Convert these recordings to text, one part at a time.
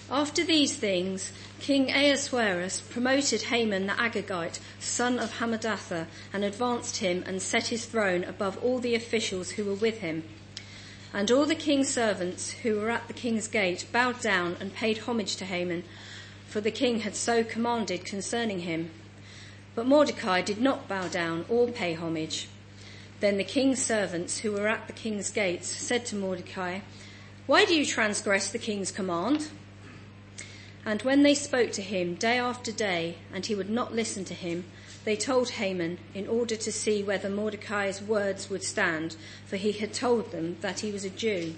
After these things, King Ahasuerus promoted Haman the Agagite, son of Hammedatha, and advanced him and set his throne above all the officials who were with him. And all the king's servants who were at the king's gate bowed down and paid homage to Haman, for the king had so commanded concerning him. But Mordecai did not bow down or pay homage. Then the king's servants who were at the king's gates said to Mordecai, "Why do you transgress the king's command?" And when they spoke to him day after day, and he would not listen to him, they told Haman in order to see whether Mordecai's words would stand, for he had told them that he was a Jew.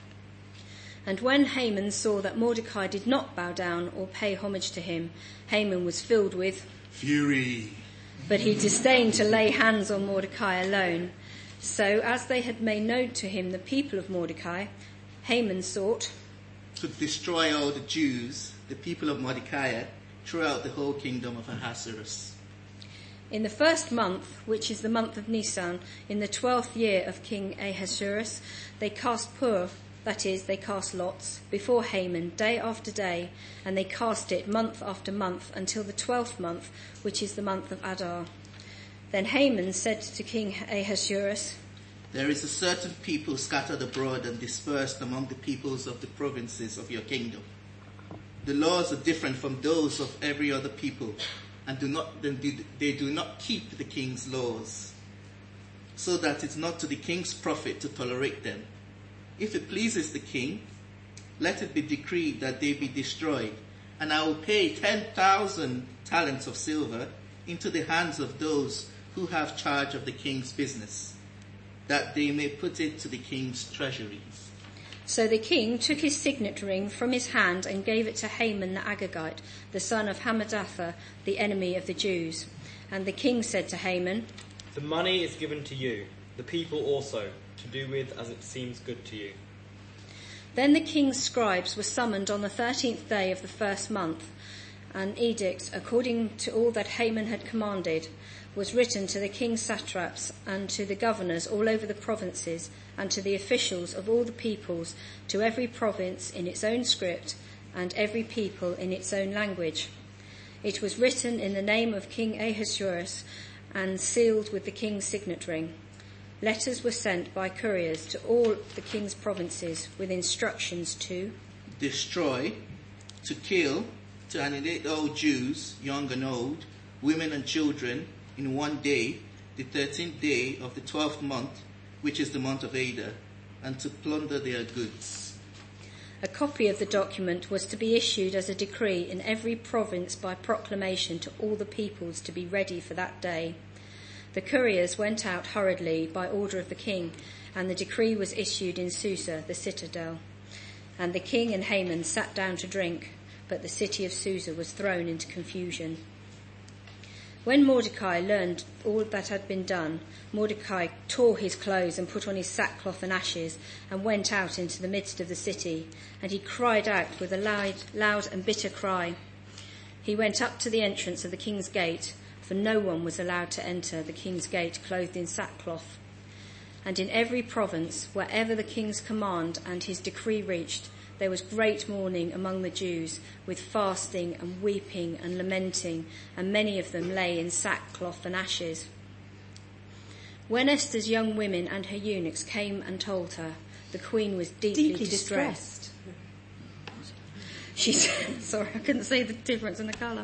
And when Haman saw that Mordecai did not bow down or pay homage to him, Haman was filled with fury. But he disdained to lay hands on Mordecai alone. So as they had made known to him the people of Mordecai, Haman sought to destroy all the Jews, the people of Mordecai, throughout the whole kingdom of Ahasuerus. In the first month, which is the month of Nisan, in the 12th year of King Ahasuerus, they cast pur, that is, they cast lots, before Haman day after day, and they cast it month after month until the 12th month, which is the month of Adar. Then Haman said to King Ahasuerus, "There is a certain people scattered abroad and dispersed among the peoples of the provinces of your kingdom. The laws are different from those of every other people, and they do not keep the king's laws, so that it's not to the king's profit to tolerate them. If it pleases the king, let it be decreed that they be destroyed, and I will pay 10,000 talents of silver into the hands of those who have charge of the king's business, that they may put it to the king's treasuries." So the king took his signet ring from his hand and gave it to Haman the Agagite, the son of Hammedatha, the enemy of the Jews. And the king said to Haman, "The money is given to you, the people also, to do with as it seems good to you." Then the king's scribes were summoned on the 13th day of the first month. An edict, according to all that Haman had commanded, was written to the king's satraps and to the governors all over the provinces and to the officials of all the peoples, to every province in its own script and every people in its own language. It was written in the name of King Ahasuerus and sealed with the king's signet ring. Letters were sent by couriers to all the king's provinces with instructions to destroy, to kill, to annihilate all Jews, young and old, women and children, in one day, the 13th day of the 12th month, which is the month of Adar, and to plunder their goods. A copy of the document was to be issued as a decree in every province by proclamation to all the peoples to be ready for that day. The couriers went out hurriedly by order of the king, and the decree was issued in Susa, the citadel. And the king and Haman sat down to drink, but the city of Susa was thrown into confusion. When Mordecai learned all that had been done, Mordecai tore his clothes and put on his sackcloth and ashes and went out into the midst of the city, and he cried out with a loud and bitter cry. He went up to the entrance of the king's gate, for no one was allowed to enter the king's gate clothed in sackcloth. And in every province, wherever the king's command and his decree reached, there was great mourning among the Jews, with fasting and weeping and lamenting, and many of them lay in sackcloth and ashes. When Esther's young women and her eunuchs came and told her, the queen was deeply distressed. She said, sorry, I couldn't see the difference in the colour.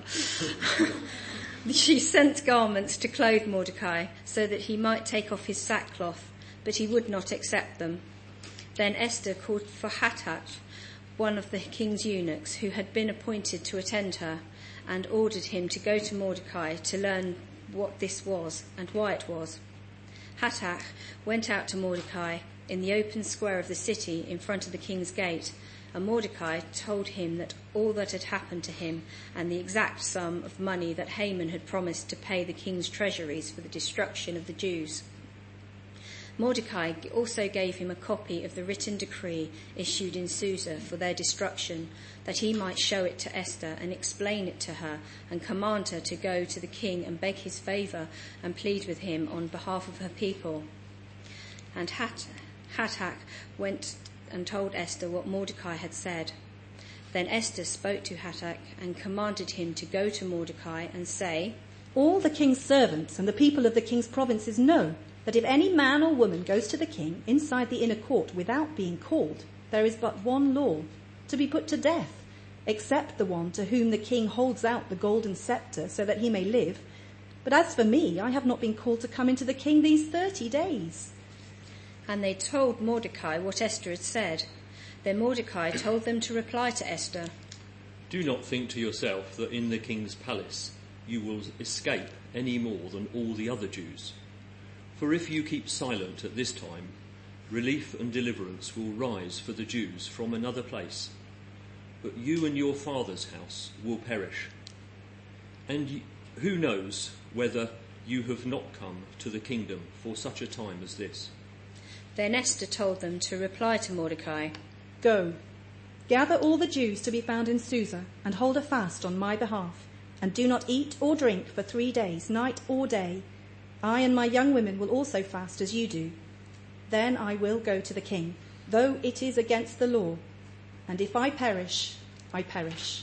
She sent garments to clothe Mordecai so that he might take off his sackcloth, but he would not accept them. Then Esther called for Hatach, one of the king's eunuchs who had been appointed to attend her, and ordered him to go to Mordecai to learn what this was and why it was. Hatach went out to Mordecai in the open square of the city in front of the king's gate, and Mordecai told him that all that had happened to him and the exact sum of money that Haman had promised to pay the king's treasuries for the destruction of the Jews. Mordecai also gave him a copy of the written decree issued in Susa for their destruction, that he might show it to Esther and explain it to her and command her to go to the king and beg his favour and plead with him on behalf of her people. And Hatach went and told Esther what Mordecai had said. Then Esther spoke to Hatach and commanded him to go to Mordecai and say, "All the king's servants and the people of the king's provinces know that if any man or woman goes to the king inside the inner court without being called, there is but one law, to be put to death, except the one to whom the king holds out the golden scepter so that he may live. But as for me, I have not been called to come into the king these 30 days. And they told Mordecai what Esther had said. Then Mordecai told them to reply to Esther, "Do not think to yourself that in the king's palace you will escape any more than all the other Jews. For if you keep silent at this time, relief and deliverance will rise for the Jews from another place. But you and your father's house will perish. And who knows whether you have not come to the kingdom for such a time as this?" Then Esther told them to reply to Mordecai, "Go, gather all the Jews to be found in Susa and hold a fast on my behalf, and do not eat or drink for 3 days, night or day. I and my young women will also fast as you do. Then I will go to the king, though it is against the law. And if I perish, I perish."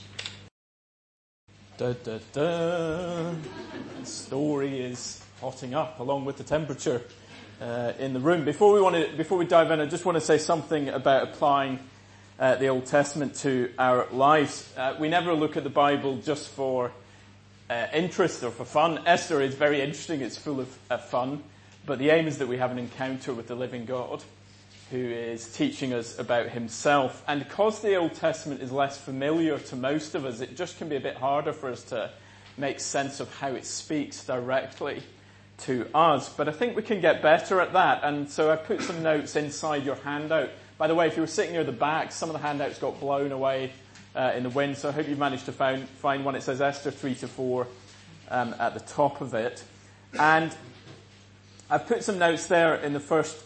Da, da, da. The story is hotting up along with the temperature in the room. Before we dive in, I just want to say something about applying the Old Testament to our lives. We never look at the Bible just for interest or for fun. Esther is very interesting. It's full of fun. But the aim is that we have an encounter with the living God who is teaching us about himself. And because the Old Testament is less familiar to most of us, it just can be a bit harder for us to make sense of how it speaks directly to us. But I think we can get better at that. And so I put some notes inside your handout. By the way, if you were sitting near the back, some of the handouts got blown away in the wind. So I hope you've managed to find one. It says Esther 3-4 at the top of it. And I've put some notes there in the first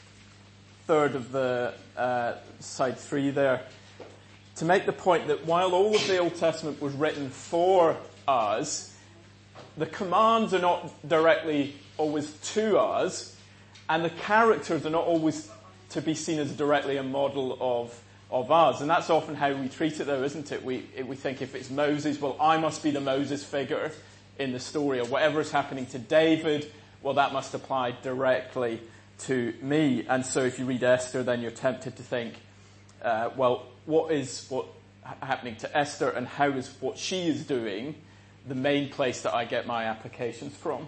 third of the side 3 there to make the point that while all of the Old Testament was written for us, the commands are not directly always to us, and the characters are not always to be seen as directly a model of us. And that's often how we treat it, though, isn't it? We think if it's Moses, well, I must be the Moses figure in the story, or whatever is happening to David, well, that must apply directly to me. And so if you read Esther, then you're tempted to think, well, what happening to Esther, and how is what she is doing the main place that I get my applications from?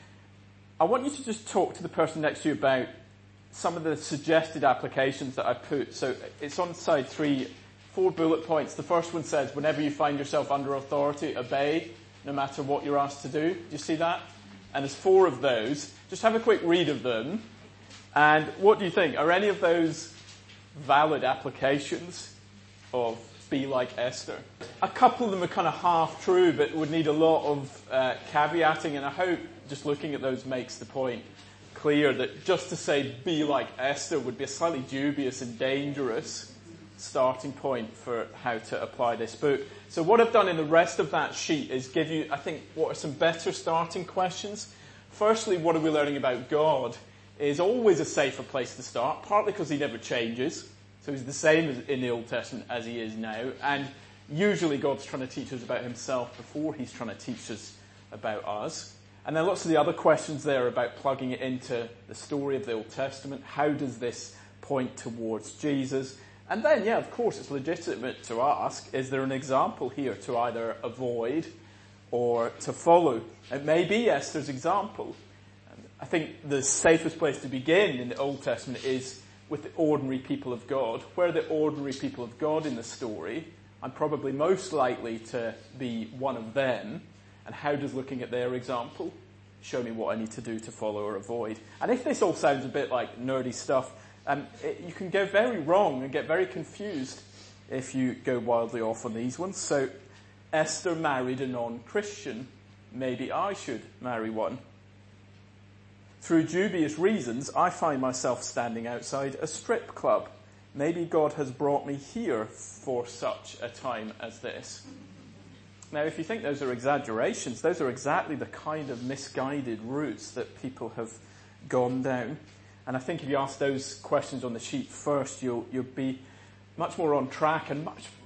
I want you to just talk to the person next to you about some of the suggested applications that I put. So it's on side 3, 4 bullet points. The first one says, whenever you find yourself under authority, obey, no matter what you're asked to do. Do you see that? And there's 4 of those. Just have a quick read of them. And what do you think? Are any of those valid applications of be like Esther? A couple of them are kind of half true, but would need a lot of caveating. And I hope just looking at those makes the point clear that just to say be like Esther would be a slightly dubious and dangerous starting point for how to apply this book. So what I've done in the rest of that sheet is give you, I think, what are some better starting questions. Firstly, what are we learning about God is always a safer place to start, partly because he never changes. So he's the same in the Old Testament as he is now. And usually God's trying to teach us about himself before he's trying to teach us about us. And then lots of the other questions there about plugging it into the story of the Old Testament. How does this point towards Jesus? And then, yeah, of course, it's legitimate to ask, is there an example here to either avoid or to follow? It may be Esther's example. I think the safest place to begin in the Old Testament is with the ordinary people of God. Where are the ordinary people of God in the story? I'm probably most likely to be one of them. And how does looking at their example show me what I need to do to follow or avoid? And if this all sounds a bit like nerdy stuff, you can go very wrong and get very confused if you go wildly off on these ones. So Esther married a non-Christian. Maybe I should marry one. Through dubious reasons, I find myself standing outside a strip club. Maybe God has brought me here for such a time as this. Now, if you think those are exaggerations, those are exactly the kind of misguided routes that people have gone down. And I think if you ask those questions on the sheet first, you'll be much more on track and much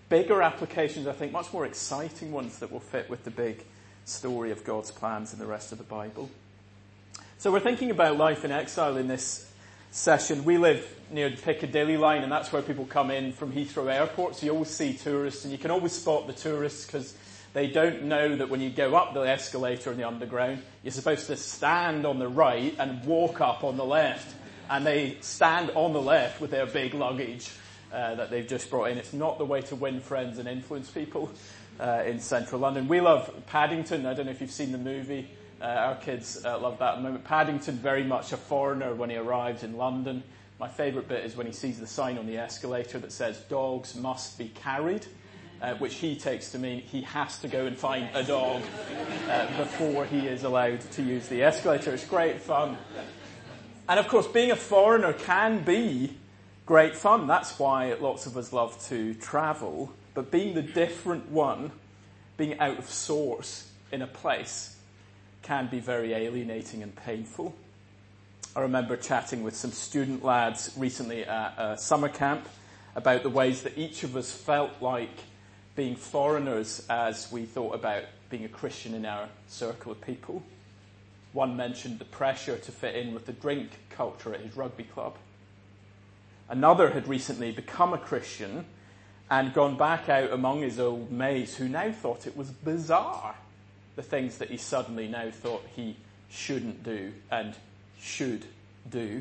bigger applications, I think, much more exciting ones that will fit with the big story of God's plans in the rest of the Bible. So we're thinking about life in exile in this session. We live near the Piccadilly line, and that's where people come in from Heathrow Airport, so you always see tourists, and you can always spot the tourists because they don't know that when you go up the escalator in the underground, you're supposed to stand on the right and walk up on the left. And they stand on the left with their big luggage that they've just brought in. It's not the way to win friends and influence people in central London. We love Paddington. I don't know if you've seen the movie. Our kids love that at the moment. Paddington, very much a foreigner when he arrives in London. My favourite bit is when he sees the sign on the escalator that says, "Dogs must be carried," which he takes to mean he has to go and find a dog before he is allowed to use the escalator. It's great fun. And of course, being a foreigner can be great fun. That's why lots of us love to travel. But being the different one, being out of sorts in a place, can be very alienating and painful. I remember chatting with some student lads recently at a summer camp about the ways that each of us felt like being foreigners as we thought about being a Christian in our circle of people. One mentioned the pressure to fit in with the drink culture at his rugby club. Another had recently become a Christian and gone back out among his old mates who now thought it was bizarre, the things that he suddenly now thought he shouldn't do and should do.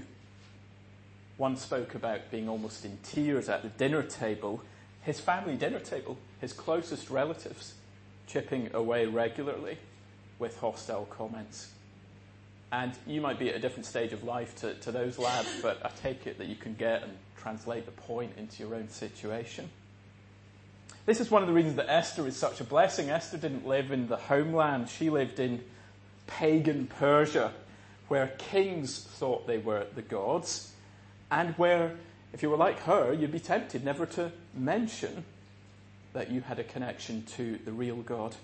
One spoke about being almost in tears at the dinner table, his family dinner table, his closest relatives chipping away regularly with hostile comments. And you might be at a different stage of life to those lads, but I take it that you can get and translate the point into your own situation. This is one of the reasons that Esther is such a blessing. Esther didn't live in the homeland. She lived in pagan Persia, where kings thought they were the gods, and where, if you were like her, you'd be tempted never to mention that you had a connection to the real God.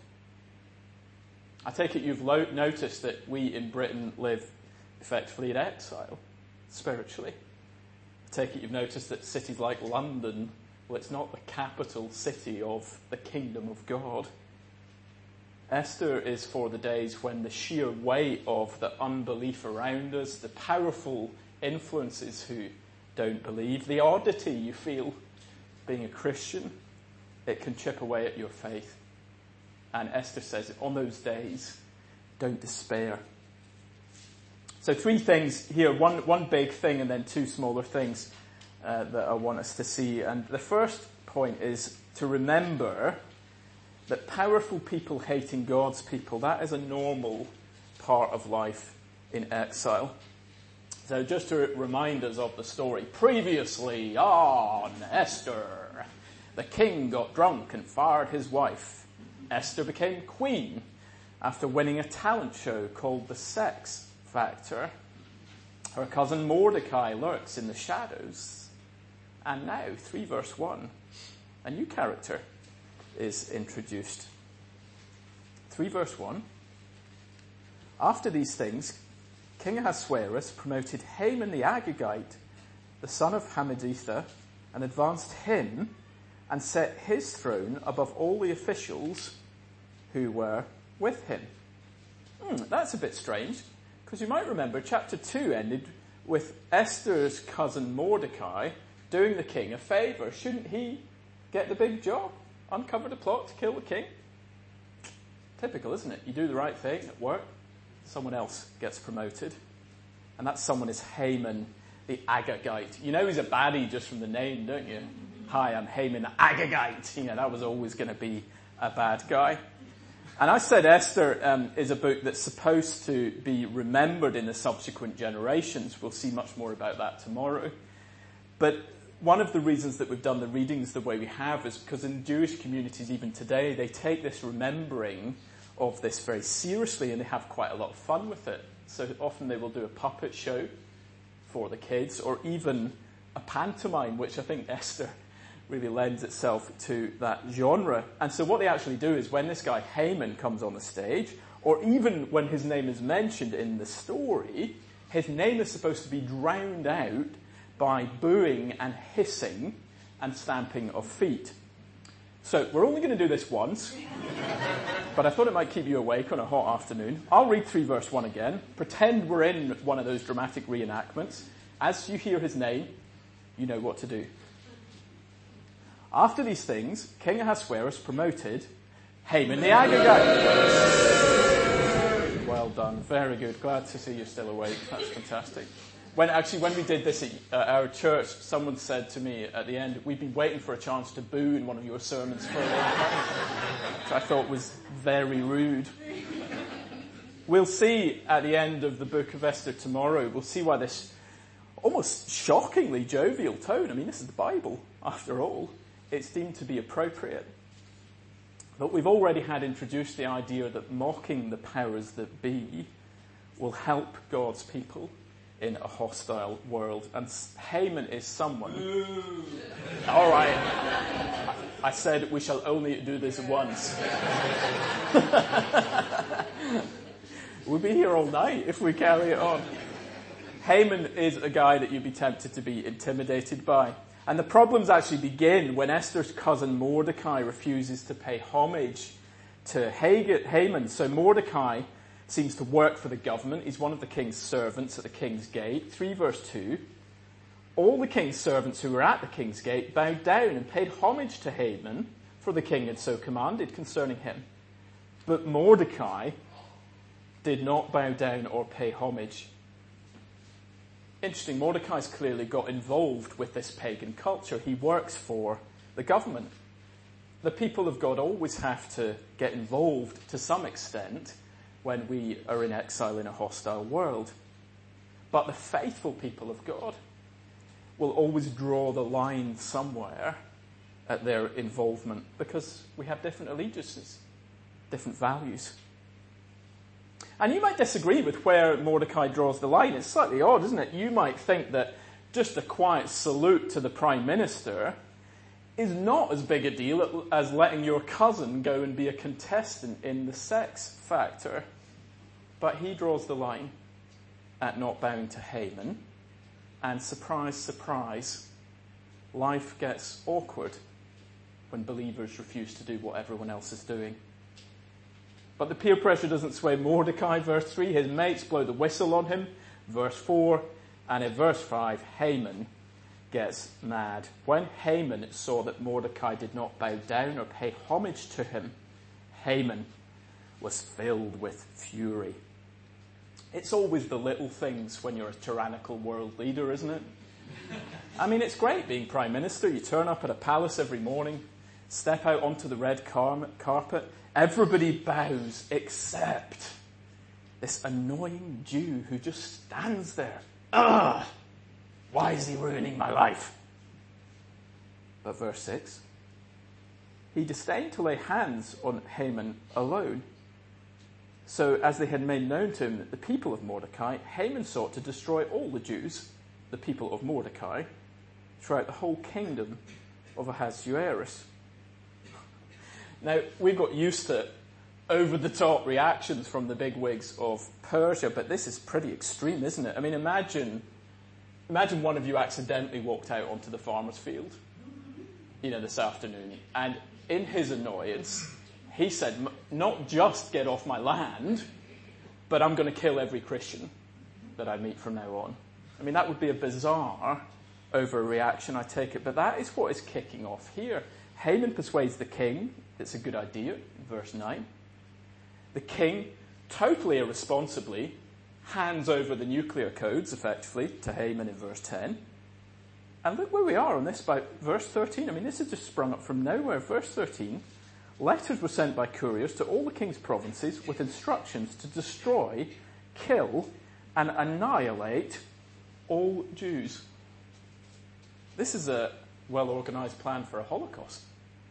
I take it you've noticed that we in Britain live effectively in exile, spiritually. I take it you've noticed that cities like London, well, it's not the capital city of the kingdom of God. Esther is for the days when the sheer weight of the unbelief around us, the powerful influences who don't believe, the oddity you feel being a Christian, it can chip away at your faith. And Esther says, on those days, don't despair. So 3 things here, one big thing and then 2 smaller things that I want us to see. And the first point is to remember that powerful people hating God's people, that is a normal part of life in exile. So just to remind us of the story, previously on Esther, the king got drunk and fired his wife. Esther became queen after winning a talent show called The Sex Factor. Her cousin Mordecai lurks in the shadows. And now, 3 verse 1, a new character is introduced. 3 verse 1. After these things, King Ahasuerus promoted Haman the Agagite, the son of Hammedatha, and advanced him and set his throne above all the officials who were with him. That's a bit strange, because you might remember chapter 2 ended with Esther's cousin Mordecai doing the king a favour. Shouldn't he get the big job? Uncover the plot to kill the king? Typical, isn't it? You do the right thing at work, someone else gets promoted. And that someone is Haman the Agagite. You know he's a baddie just from the name, don't you? Hi, I'm Haman the Agagite. You know, that was always going to be a bad guy. And I said Esther is a book that's supposed to be remembered in the subsequent generations. We'll see much more about that tomorrow. But one of the reasons that we've done the readings the way we have is because in Jewish communities even today, they take this remembering of this very seriously and they have quite a lot of fun with it. So often they will do a puppet show for the kids or even a pantomime, which I think Esther really lends itself to that genre. And so what they actually do is when this guy Haman comes on the stage, or even when his name is mentioned in the story, his name is supposed to be drowned out by booing and hissing and stamping of feet. So we're only going to do this once, but I thought it might keep you awake on a hot afternoon. I'll read 3 verse 1 again. Pretend we're in one of those dramatic reenactments. As you hear his name, you know what to do. After these things, King Ahasuerus promoted Haman the Agagite. Well done. Very good. Glad to see you're still awake. That's fantastic. When we did this at our church, someone said to me at the end, we've been waiting for a chance to boo in one of your sermons for a long time. Which I thought was very rude. We'll see at the end of the book of Esther tomorrow, we'll see why this almost shockingly jovial tone, I mean, this is the Bible, after all, it's deemed to be appropriate. But we've already had introduced the idea that mocking the powers that be will help God's people in a hostile world. And Haman is someone... All right. I said we shall only do this once. We'll be here all night if we carry it on. Haman is a guy that you'd be tempted to be intimidated by. And the problems actually begin when Esther's cousin Mordecai refuses to pay homage to Haman. So Mordecai seems to work for the government. He's one of the king's servants at the king's gate. 3 verse 2. All the king's servants who were at the king's gate bowed down and paid homage to Haman, for the king had so commanded concerning him. But Mordecai did not bow down or pay homage. Interesting, Mordecai's clearly got involved with this pagan culture. He works for the government. The people of God always have to get involved to some extent when we are in exile in a hostile world. But the faithful people of God will always draw the line somewhere at their involvement because we have different allegiances, different values. And you might disagree with where Mordecai draws the line. It's slightly odd, isn't it? You might think that just a quiet salute to the prime minister is not as big a deal as letting your cousin go and be a contestant in the Sex Factor. But he draws the line at not bowing to Haman. And surprise, surprise, life gets awkward when believers refuse to do what everyone else is doing. But the peer pressure doesn't sway Mordecai, verse 3. His mates blow the whistle on him, verse 4. And in verse 5, Haman gets mad. When Haman saw that Mordecai did not bow down or pay homage to him, Haman was filled with fury. It's always the little things when you're a tyrannical world leader, isn't it? I mean, it's great being prime minister. You turn up at a palace every morning, step out onto the red carpet. Everybody bows except this annoying Jew who just stands there. Ugh! Why is he ruining my life? But verse 6, he disdained to lay hands on Haman alone. So as they had made known to him the people of Mordecai, Haman sought to destroy all the Jews, the people of Mordecai, throughout the whole kingdom of Ahasuerus. Now, we've got used to over-the-top reactions from the bigwigs of Persia, but this is pretty extreme, isn't it? I mean, imagine one of you accidentally walked out onto the farmer's field, this afternoon, and in his annoyance, he said, not just get off my land, but I'm going to kill every Christian that I meet from now on. I mean, that would be a bizarre overreaction, I take it, but that is what is kicking off here. Haman persuades the king it's a good idea, verse 9. The king, totally irresponsibly, hands over the nuclear codes, effectively, to Haman in verse 10. And look where we are on this by verse 13. I mean, this has just sprung up from nowhere. Verse 13, letters were sent by couriers to all the king's provinces with instructions to destroy, kill, and annihilate all Jews. This is a well-organized plan for a Holocaust.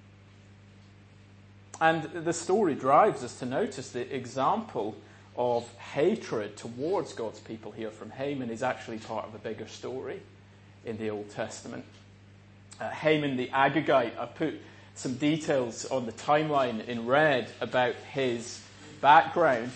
And the story drives us to notice the example of hatred towards God's people here from Haman is actually part of a bigger story in the Old Testament. Haman the Agagite, I put some details on the timeline in red about his background.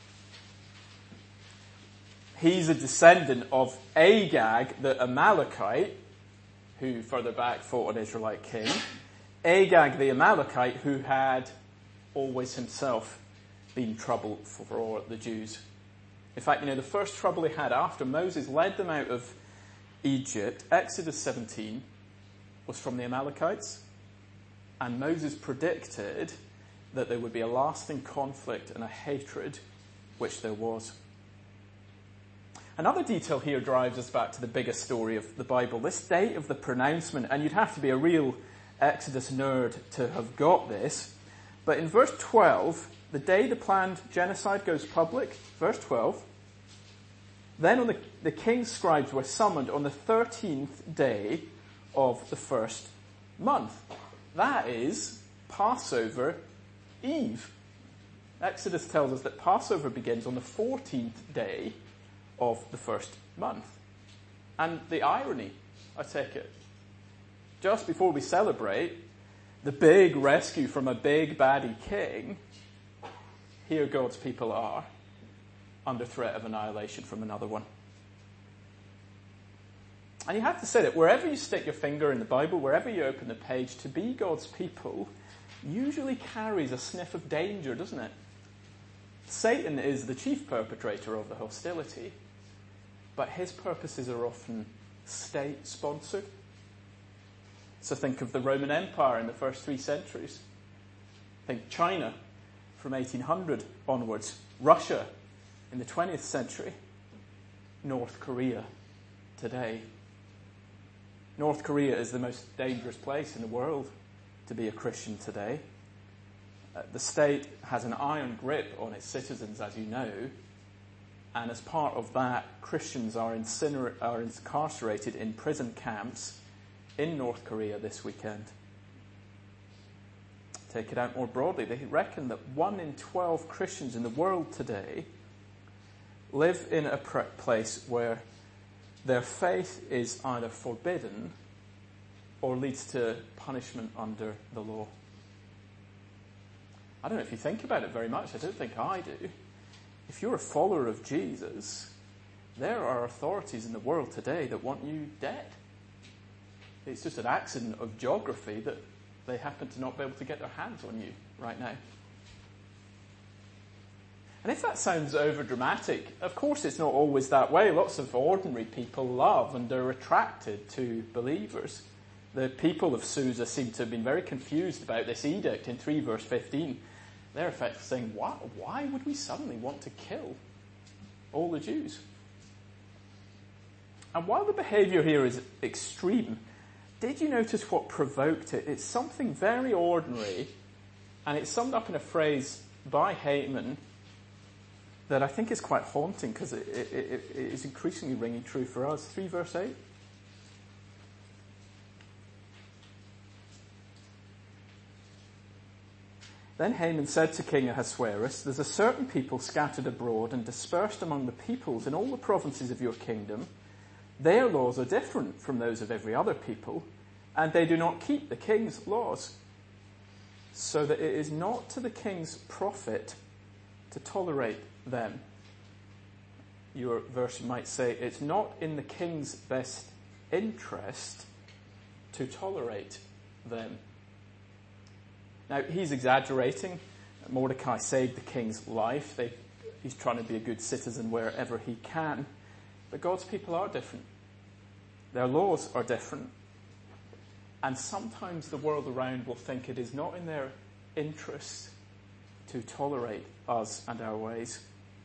He's a descendant of Agag, the Amalekite, who further back fought an Israelite king. Agag the Amalekite, who had always himself been trouble for the Jews. In fact, the first trouble he had after Moses led them out of Egypt, Exodus 17, was from the Amalekites. And Moses predicted that there would be a lasting conflict and a hatred, which there was. Another detail here drives us back to the bigger story of the Bible, this date of the pronouncement, and you'd have to be a real Exodus nerd to have got this. But in verse 12, the day the planned genocide goes public, verse 12, then the king's scribes were summoned on the 13th day of the first month. That is Passover Eve. Exodus tells us that Passover begins on the 14th day of the first month. And the irony, I take it, just before we celebrate the big rescue from a big baddie king, here God's people are under threat of annihilation from another one. And you have to say that wherever you stick your finger in the Bible, wherever you open the page, to be God's people usually carries a sniff of danger, doesn't it? Satan is the chief perpetrator of the hostility, but his purposes are often state-sponsored. So think of the Roman Empire in the first 3 centuries. Think China from 1800 onwards. Russia in the 20th century. North Korea today. North Korea is the most dangerous place in the world to be a Christian today. The state has an iron grip on its citizens, as you know, and as part of that, Christians are incarcerated in prison camps in North Korea this weekend. Take it out more broadly. They reckon that 1 in 12 Christians in the world today live in a place where their faith is either forbidden or leads to punishment under the law. I don't know if you think about it very much. I don't think I do. If you're a follower of Jesus, there are authorities in the world today that want you dead. It's just an accident of geography that they happen to not be able to get their hands on you right now. And if that sounds over-dramatic, of course it's not always that way. Lots of ordinary people love and are attracted to believers. The people of Susa seem to have been very confused about this edict in 3 verse 15. They're effectively saying, why would we suddenly want to kill all the Jews? And while the behaviour here is extreme, did you notice what provoked it? It's something very ordinary, and it's summed up in a phrase by Haman that I think is quite haunting because it is increasingly ringing true for us. 3 verse 8. Then Haman said to King Ahasuerus, "There's a certain people scattered abroad and dispersed among the peoples in all the provinces of your kingdom. Their laws are different from those of every other people, and they do not keep the king's laws. So that it is not to the king's profit to tolerate them." Your version might say, it's not in the king's best interest to tolerate them. Now, he's exaggerating. Mordecai saved the king's life. He's trying to be a good citizen wherever he can. But God's people are different. Their laws are different. And sometimes the world around will think it is not in their interest to tolerate us and our ways.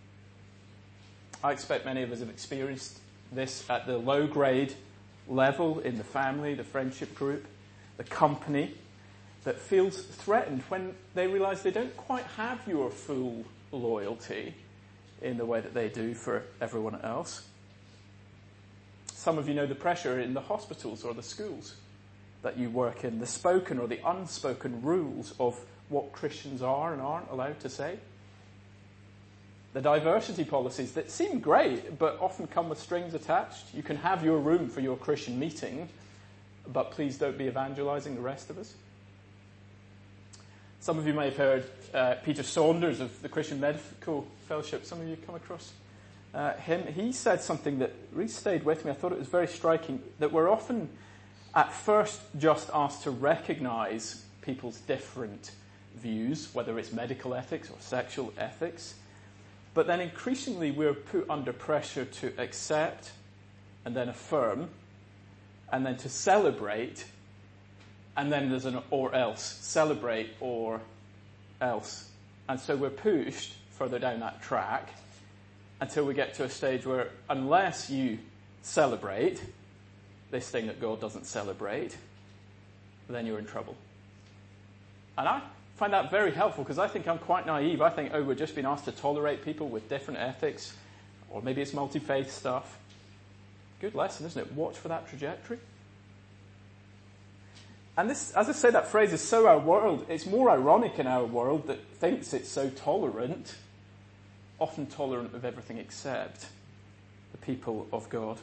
I expect many of us have experienced this at the low-grade level in the family, the friendship group, the company, that feels threatened when they realise they don't quite have your full loyalty in the way that they do for everyone else. Some of you know the pressure in the hospitals or the schools that you work in, the spoken or the unspoken rules of what Christians are and aren't allowed to say. The diversity policies that seem great but often come with strings attached. You can have your room for your Christian meeting, but please don't be evangelizing the rest of us. Some of you may have heard Peter Saunders of the Christian Medical Fellowship. Some of you come across him. He said something that really stayed with me. I thought it was very striking, that we're often at first just asked to recognize people's different views, whether it's medical ethics or sexual ethics. But then increasingly we're put under pressure to accept and then affirm and then to celebrate, and then there's an or else. Celebrate or else. And so we're pushed further down that track until we get to a stage where unless you celebrate this thing that God doesn't celebrate, then you're in trouble. And I find that very helpful because I think I'm quite naive. I think, we're just being asked to tolerate people with different ethics, or maybe it's multi-faith stuff. Good lesson, isn't it? Watch for that trajectory. And this, as I say, that phrase is so our world. It's more ironic in our world that thinks it's so tolerant, often tolerant of everything except the people of God.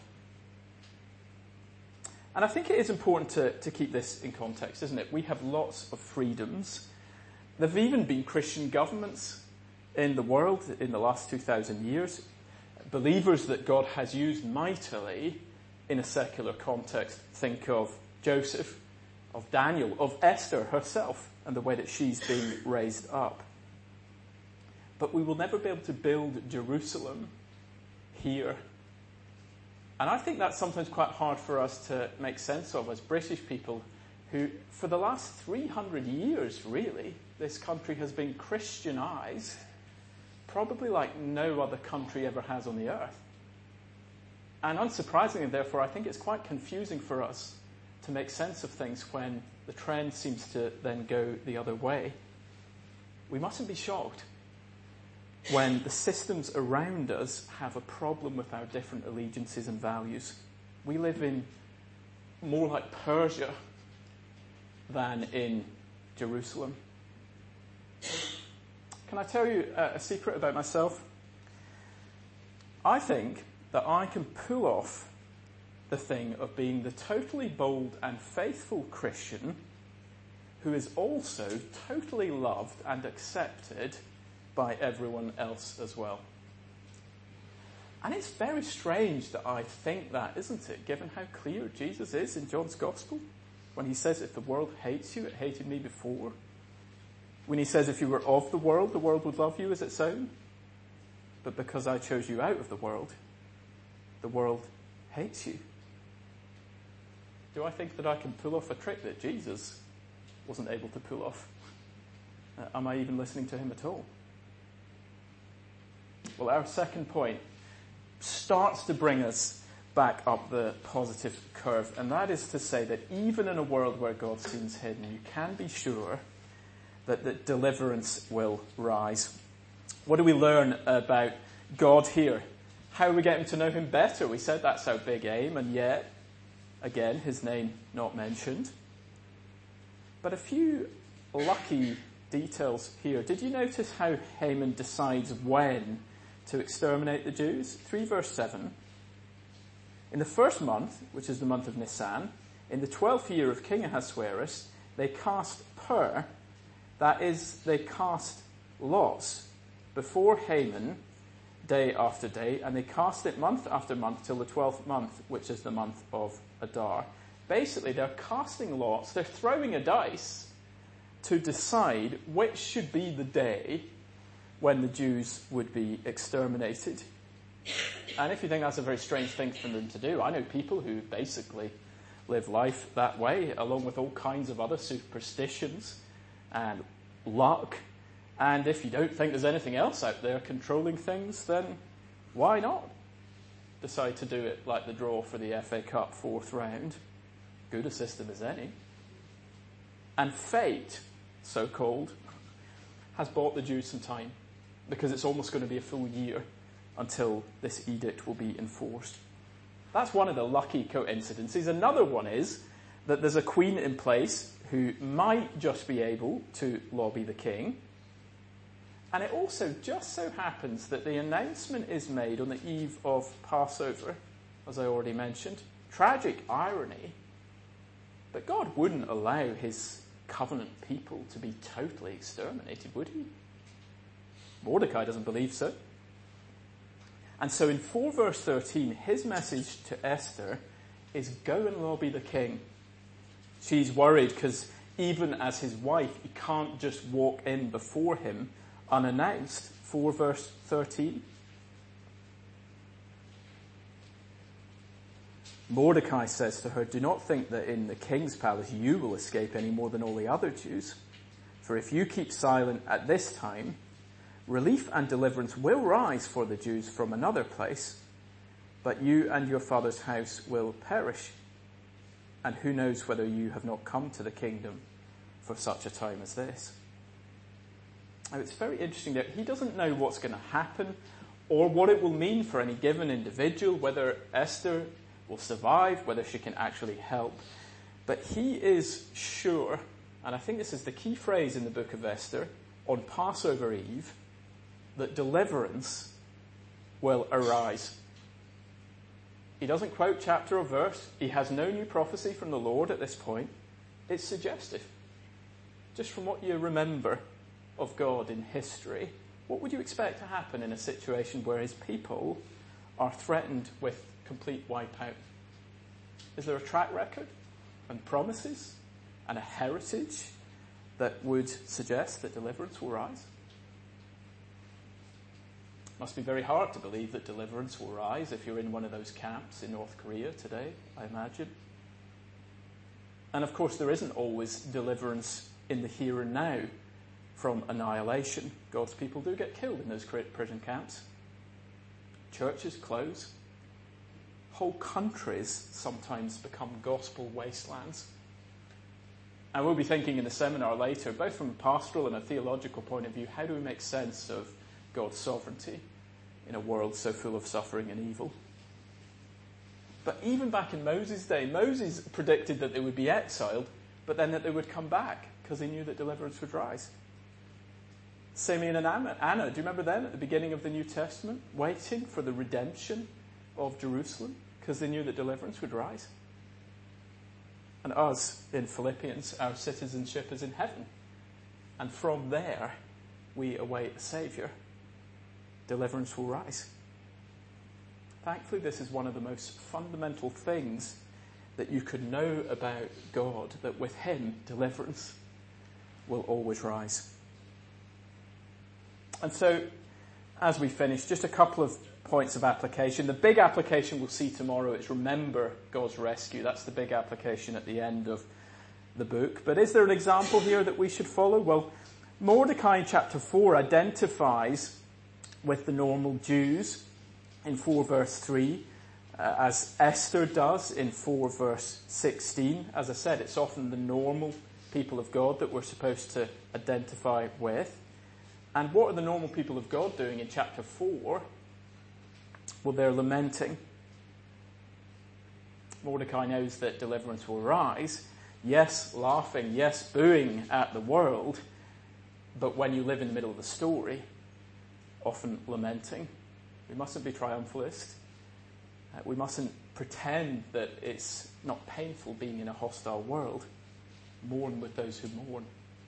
And I think it is important to keep this in context, isn't it? We have lots of freedoms. There have even been Christian governments in the world in the last 2,000 years, believers that God has used mightily in a secular context. Think of Joseph, of Daniel, of Esther herself, and the way that she's being raised up. But we will never be able to build Jerusalem here. And I think that's sometimes quite hard for us to make sense of as British people who, for the last 300 years, really, this country has been Christianized, probably like no other country ever has on the earth. And unsurprisingly, therefore, I think it's quite confusing for us to make sense of things when the trend seems to then go the other way. We mustn't be shocked when the systems around us have a problem with our different allegiances and values. We live in more like Persia than in Jerusalem. Can I tell you a secret about myself? I think that I can pull off the thing of being the totally bold and faithful Christian who is also totally loved and accepted by everyone else as well. And it's very strange that I think that, isn't it, given how clear Jesus is in John's Gospel? When he says, if the world hates you, it hated me before. When he says, if you were of the world would love you as its own. But because I chose you out of the world hates you. Do I think that I can pull off a trick that Jesus wasn't able to pull off? Am I even listening to him at all? Well, our second point starts to bring us back up the positive curve, and that is to say that even in a world where God seems hidden, you can be sure that the deliverance will rise. What do we learn about God here? How are we getting to know him better? We said that's our big aim, and yet, again, his name not mentioned. But a few lucky details here. Did you notice how Haman decides when to exterminate the Jews? 3 verse 7. In the first month, which is the month of Nisan, in the 12th year of King Ahasuerus, they cast pur, that is, they cast lots before Haman day after day, and they cast it month after month till the 12th month, which is the month of Adar. Basically, they're casting lots, they're throwing a dice to decide which should be the day when the Jews would be exterminated. And if you think that's a very strange thing for them to do, I know people who basically live life that way, along with all kinds of other superstitions and luck. And if you don't think there's anything else out there controlling things, then why not decide to do it like the draw for the FA Cup 4th round? Good a system as any. And fate, so-called, has bought the Jews some time, because it's almost going to be a full year until this edict will be enforced. That's one of the lucky coincidences. Another one is that there's a queen in place who might just be able to lobby the king. And it also just so happens that the announcement is made on the eve of Passover, as I already mentioned. Tragic irony. But God wouldn't allow his covenant people to be totally exterminated, would he? Mordecai doesn't believe so. And so in 4 verse 13, his message to Esther is go and lobby the king. She's worried because even as his wife, he can't just walk in before him unannounced. 4 verse 13. Mordecai says to her, "Do not think that in the king's palace you will escape any more than all the other Jews. For if you keep silent at this time, relief and deliverance will rise for the Jews from another place, but you and your father's house will perish. And who knows whether you have not come to the kingdom for such a time as this." Now, it's very interesting that he doesn't know what's going to happen or what it will mean for any given individual, whether Esther will survive, whether she can actually help. But he is sure, and I think this is the key phrase in the book of Esther, on Passover Eve, that deliverance will arise. He doesn't quote chapter or verse. He has no new prophecy from the Lord at this point. It's suggestive. Just from what you remember of God in history, what would you expect to happen in a situation where his people are threatened with complete wipeout? Is there a track record and promises and a heritage that would suggest that deliverance will rise? Must be very hard to believe that deliverance will rise if you're in one of those camps in North Korea today, I imagine. And of course, there isn't always deliverance in the here and now from annihilation. God's people do get killed in those prison camps. Churches close. Whole countries sometimes become gospel wastelands. And we'll be thinking in the seminar later, both from a pastoral and a theological point of view, how do we make sense of God's sovereignty in a world so full of suffering and evil? But even back in Moses' day, Moses predicted that they would be exiled, but then that they would come back because he knew that deliverance would rise. Simeon and Anna, do you remember them at the beginning of the New Testament, waiting for the redemption of Jerusalem because they knew that deliverance would rise? And us in Philippians, our citizenship is in heaven. And from there, we await a Saviour. Deliverance will rise. Thankfully, this is one of the most fundamental things that you could know about God, that with him, deliverance will always rise. And so, as we finish, just a couple of points of application. The big application we'll see tomorrow is remember God's rescue. That's the big application at the end of the book. But is there an example here that we should follow? Well, Mordecai in chapter 4 identifies with the normal Jews in 4 verse 3, as Esther does in 4 verse 16. As I said, it's often the normal people of God that we're supposed to identify with. And what are the normal people of God doing in chapter 4? Well, they're lamenting. Mordecai knows that deliverance will rise. Yes, laughing. Yes, booing at the world. But when you live in the middle of the story, often lamenting. We mustn't be triumphalist. We mustn't pretend that it's not painful being in a hostile world. Mourn with those who mourn.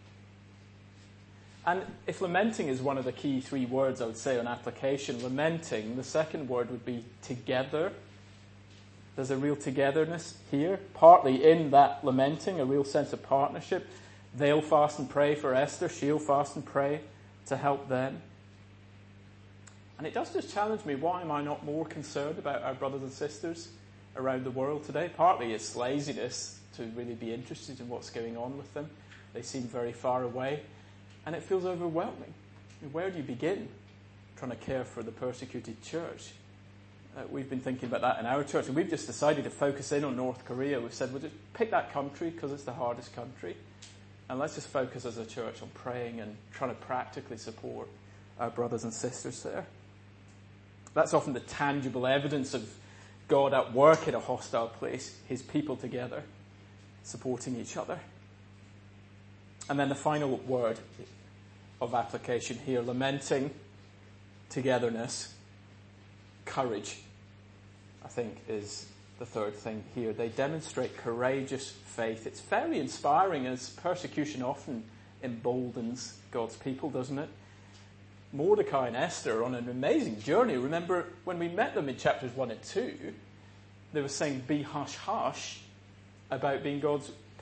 And if lamenting is one of the key 3 words I would say on application, lamenting, the second word would be together. There's a real togetherness here, partly in that lamenting, a real sense of partnership. They'll fast and pray for Esther, she'll fast and pray to help them. And it does just challenge me, why am I not more concerned about our brothers and sisters around the world today? Partly it's laziness to really be interested in what's going on with them. They seem very far away. And it feels overwhelming. Where do you begin trying to care for the persecuted church? We've been thinking about that in our church, and we've just decided to focus in on North Korea. We've said, we'll just pick that country because it's the hardest country, and let's just focus as a church on praying and trying to practically support our brothers and sisters there. That's often the tangible evidence of God at work in a hostile place, his people together, supporting each other. And then the final word of application here, lamenting, togetherness, courage, I think is the third thing here. They demonstrate courageous faith. It's very inspiring, as persecution often emboldens God's people, doesn't it? Mordecai and Esther are on an amazing journey. Remember when we met them in chapters 1 and 2, they were saying, be hush hush about being God's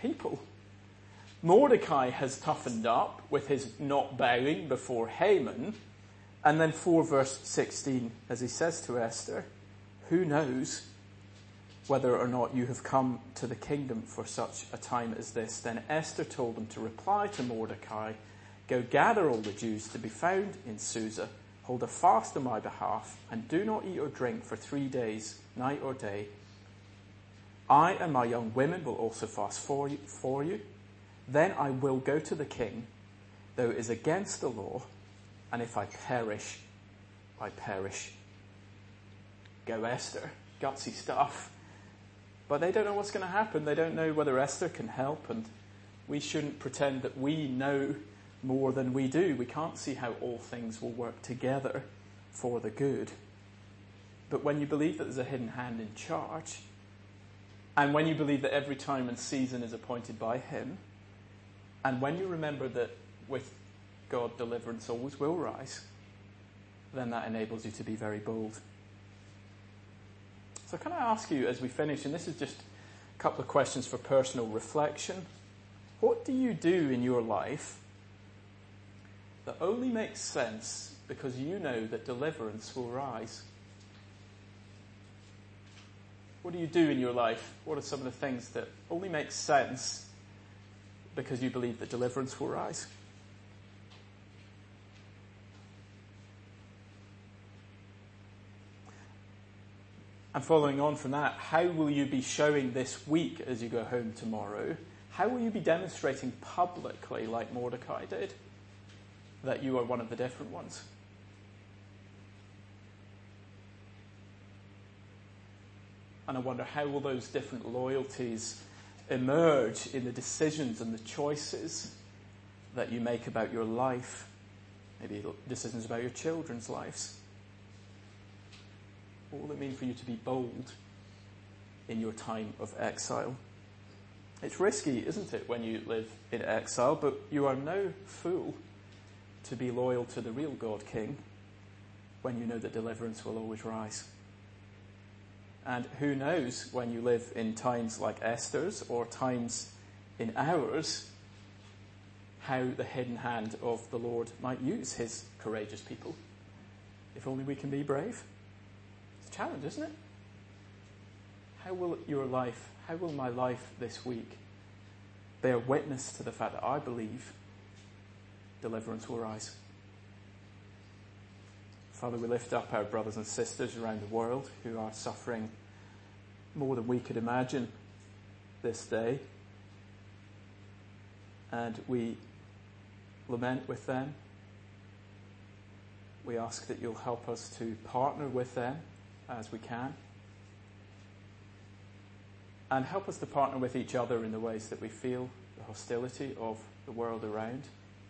people. Mordecai has toughened up with his not bowing before Haman. And then 4 verse 16, as he says to Esther, who knows whether or not you have come to the kingdom for such a time as this? Then Esther told him to reply to Mordecai, go gather all the Jews to be found in Susa, hold a fast on my behalf, and do not eat or drink for 3 days, night or day. I and my young women will also fast for you. Then I will go to the king, though it is against the law, and if I perish, I perish. Go Esther. Gutsy stuff. But they don't know what's going to happen. They don't know whether Esther can help, and we shouldn't pretend that we know more than we do. We can't see how all things will work together for the good. But when you believe that there's a hidden hand in charge, and when you believe that every time and season is appointed by him, and when you remember that with God, deliverance always will rise, then that enables you to be very bold. So can I ask you as we finish, and this is just a couple of questions for personal reflection, what do you do in your life that only makes sense because you know that deliverance will rise? What do you do in your life? What are some of the things that only make sense because you believe that deliverance will rise? And following on from that, how will you be showing this week as you go home tomorrow? How will you be demonstrating publicly, like Mordecai did, that you are one of the different ones? And I wonder, how will those different loyalties emerge in the decisions and the choices that you make about your life? Maybe decisions about your children's lives. What will it mean for you to be bold in your time of exile? It's risky, isn't it, when you live in exile, but you are no fool to be loyal to the real God King when you know that deliverance will always rise. And who knows, when you live in times like Esther's or times in ours, how the hidden hand of the Lord might use his courageous people. If only we can be brave. It's a challenge, isn't it? How will my life this week bear witness to the fact that I believe deliverance will rise? Father, we lift up our brothers and sisters around the world who are suffering more than we could imagine this day. And we lament with them. We ask that you'll help us to partner with them as we can. And help us to partner with each other in the ways that we feel the hostility of the world around.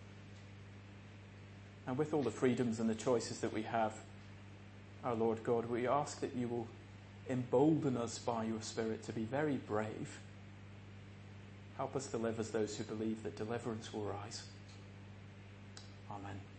And with all the freedoms and the choices that we have, our Lord God, we ask that you will embolden us by your Spirit to be very brave. Help us to live as those who believe that deliverance will rise. Amen.